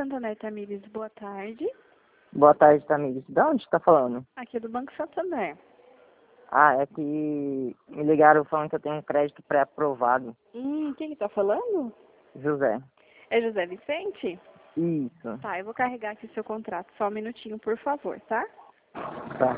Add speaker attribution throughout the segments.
Speaker 1: Santander Tamires, boa tarde.
Speaker 2: Boa tarde, Tamires. De onde está falando?
Speaker 1: Aqui é do Banco Santander.
Speaker 2: Ah, é que me ligaram falando que eu tenho um crédito pré-aprovado.
Speaker 1: Quem está falando?
Speaker 2: José.
Speaker 1: É José Vicente?
Speaker 2: Isso.
Speaker 1: Tá, eu vou carregar aqui o seu contrato. Só um minutinho, por favor, tá?
Speaker 2: Tá.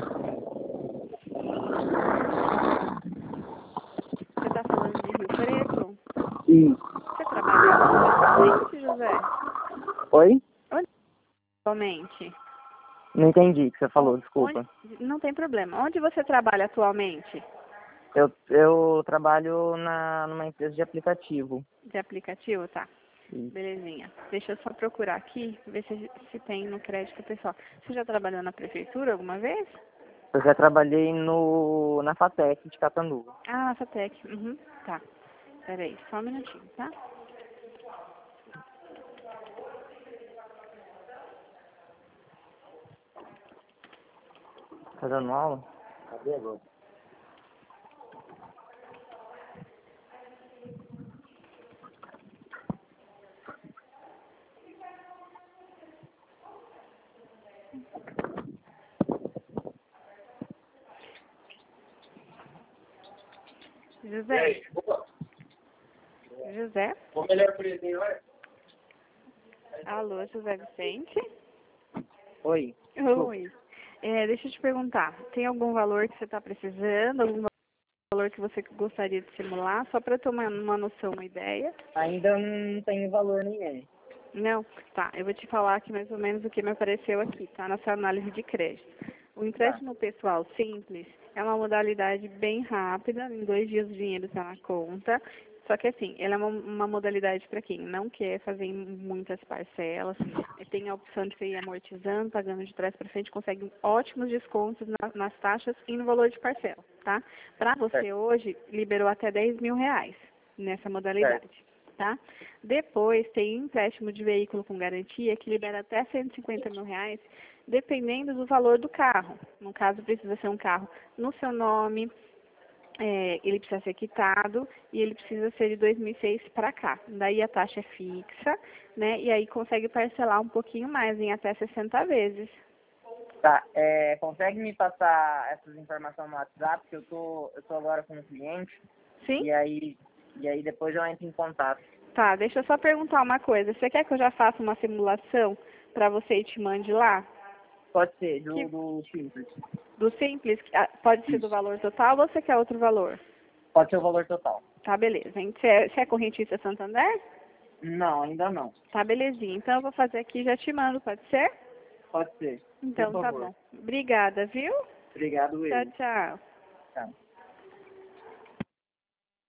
Speaker 1: Você está falando de Rio Preto?
Speaker 2: Isso.
Speaker 1: Você trabalha onde atualmente, José?
Speaker 2: Oi?
Speaker 1: Onde atualmente?
Speaker 2: Não entendi o que você falou, desculpa.
Speaker 1: Não tem problema. Onde você trabalha atualmente?
Speaker 2: Eu trabalho numa empresa de aplicativo.
Speaker 1: De aplicativo, tá.
Speaker 2: Isso.
Speaker 1: Belezinha. Deixa eu só procurar aqui, ver se tem no crédito pessoal. Você já trabalhou na prefeitura alguma vez?
Speaker 2: Eu já trabalhei na FATEC de Catanduva.
Speaker 1: Ah, na FATEC. Uhum. Tá. Peraí, só um minutinho, tá?
Speaker 2: Tá dando aula? Cadê agora?
Speaker 1: José? José?
Speaker 2: O melhor preço, olha.
Speaker 1: Alô, José Vicente?
Speaker 2: Oi.
Speaker 1: Oi. Deixa eu te perguntar, tem algum valor que você está precisando? Algum valor que você gostaria de simular? Só para tomar uma noção, uma ideia?
Speaker 2: Ainda não tem valor nenhum.
Speaker 1: Não? Tá, eu vou te falar aqui mais ou menos o que me apareceu aqui, tá? Nessa análise de crédito. O empréstimo pessoal simples é uma modalidade bem rápida, em 2 dias o dinheiro está na conta. Só que assim, ela é uma modalidade para quem não quer fazer em muitas parcelas, tem a opção de você ir amortizando, pagando de trás para frente, consegue ótimos descontos nas taxas e no valor de parcela, tá? Para você hoje, liberou até R$ 10.000 nessa modalidade. Tá? Depois tem empréstimo de veículo com garantia que libera até R$ 150.000, dependendo do valor do carro. No caso, precisa ser um carro no seu nome, ele precisa ser quitado e ele precisa ser de 2006 para cá. Daí a taxa é fixa, né? E aí consegue parcelar um pouquinho mais, em até 60 vezes.
Speaker 2: Tá, consegue me passar essas informações no WhatsApp, porque eu tô agora com um cliente,
Speaker 1: Sim?
Speaker 2: e aí depois eu entro em contato.
Speaker 1: Tá, deixa eu só perguntar uma coisa. Você quer que eu já faça uma simulação para você e te mande lá?
Speaker 2: Pode ser, do Simples.
Speaker 1: Do Simples? Pode ser do valor total ou você quer outro valor?
Speaker 2: Pode ser o valor total.
Speaker 1: Tá, beleza. Você é correntista Santander?
Speaker 2: Não, ainda não.
Speaker 1: Tá, belezinha. Então eu vou fazer aqui e já te mando, pode ser?
Speaker 2: Pode ser.
Speaker 1: Então
Speaker 2: Por
Speaker 1: tá
Speaker 2: favor.
Speaker 1: bom. Obrigada, viu?
Speaker 2: Obrigado,
Speaker 1: Tchau,
Speaker 2: eu.
Speaker 1: tchau.
Speaker 2: Tá.